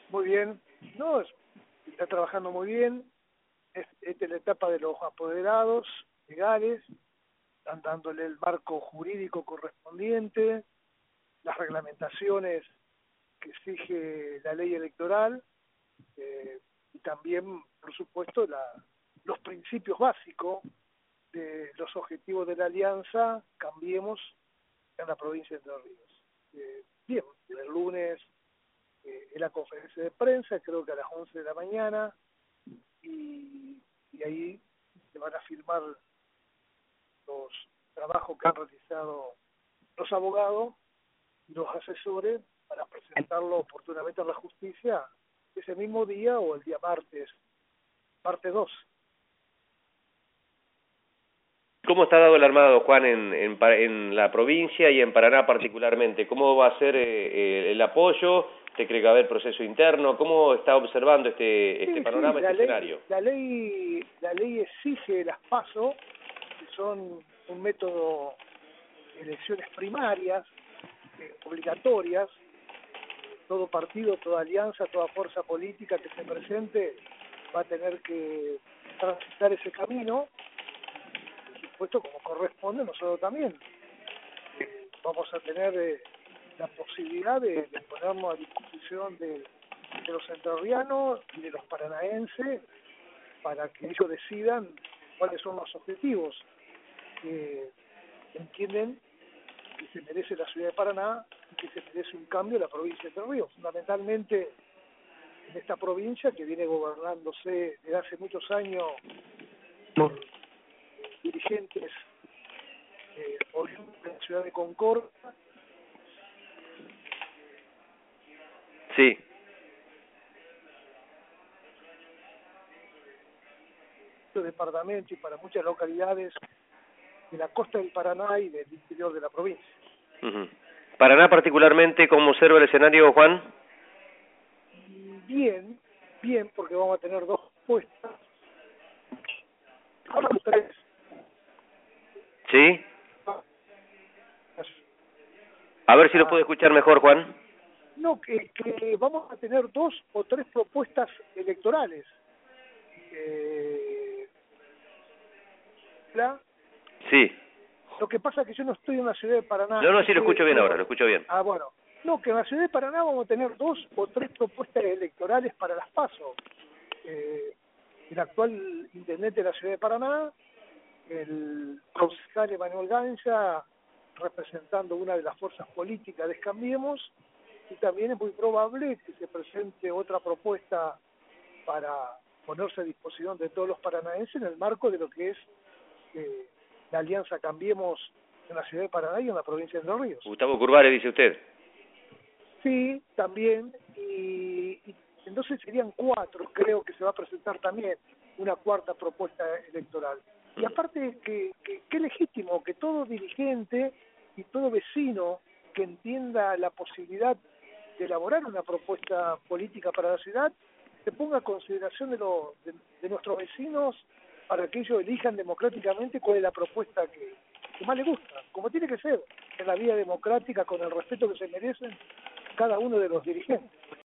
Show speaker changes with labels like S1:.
S1: Muy bien, no, está trabajando muy bien. Esta es la etapa de los apoderados legales, están dándole el marco jurídico correspondiente, las reglamentaciones que exige la ley electoral, y también, por supuesto, los principios básicos de los objetivos de la alianza. Cambiemos en la provincia de Entre Ríos. Bien, el lunes en la conferencia de prensa, creo que a las 11 de la mañana, y ahí se van a firmar los trabajos que han realizado los abogados y los asesores para presentarlo oportunamente a la justicia ese mismo día o el día martes, parte 2.
S2: ¿Cómo está dado el armado, Juan, en la provincia y en Paraná particularmente? ¿Cómo va a ser el apoyo? ¿Usted cree que va a haber proceso interno? ¿Cómo está observando este panorama, este escenario?
S1: La ley exige las PASO, que son un método de elecciones primarias, obligatorias. Todo partido, toda alianza, toda fuerza política que se presente va a tener que transitar ese camino, por supuesto, como corresponde. Nosotros también vamos a tener la posibilidad de ponernos a disposición de los entrerrianos y de los paranaenses para que ellos decidan cuáles son los objetivos que entienden que se merece la ciudad de Paraná y que se merece un cambio en la provincia de Entre Ríos, fundamentalmente en esta provincia que viene gobernándose desde hace muchos años por dirigentes oriundos de la ciudad de Concordia.
S2: Sí.
S1: Departamento y para muchas localidades de la costa del Paraná y del interior de la provincia.
S2: Paraná particularmente, ¿cómo observa el escenario, Juan?
S1: Bien, porque vamos a tener dos propuestas. Ahora 3.
S2: ¿Sí? A ver si lo puedo escuchar mejor, Juan.
S1: No, que vamos a tener 2 o 3 propuestas electorales.
S2: Sí.
S1: Lo que pasa es que yo no estoy en la ciudad de Paraná.
S2: No, sí lo escucho bien ahora, lo escucho bien.
S1: Bueno. No, que en la ciudad de Paraná vamos a tener 2 o 3 propuestas electorales para las PASO. El actual intendente de la ciudad de Paraná, el concejal Emanuel Gancha, representando una de las fuerzas políticas de Cambiemos, y también es muy probable que se presente otra propuesta para ponerse a disposición de todos los paranaenses en el marco de lo que es la alianza Cambiemos en la ciudad de Paraná y en la provincia de Entre Ríos.
S2: Gustavo Curvare, dice usted.
S1: Sí, también, y entonces serían 4, creo que se va a presentar también una cuarta propuesta electoral. Y aparte que es legítimo que todo dirigente y todo vecino que entienda la posibilidad de elaborar una propuesta política para la ciudad se ponga a consideración de nuestros vecinos para que ellos elijan democráticamente cuál es la propuesta que más les gusta, como tiene que ser, en la vía democrática, con el respeto que se merecen cada uno de los dirigentes.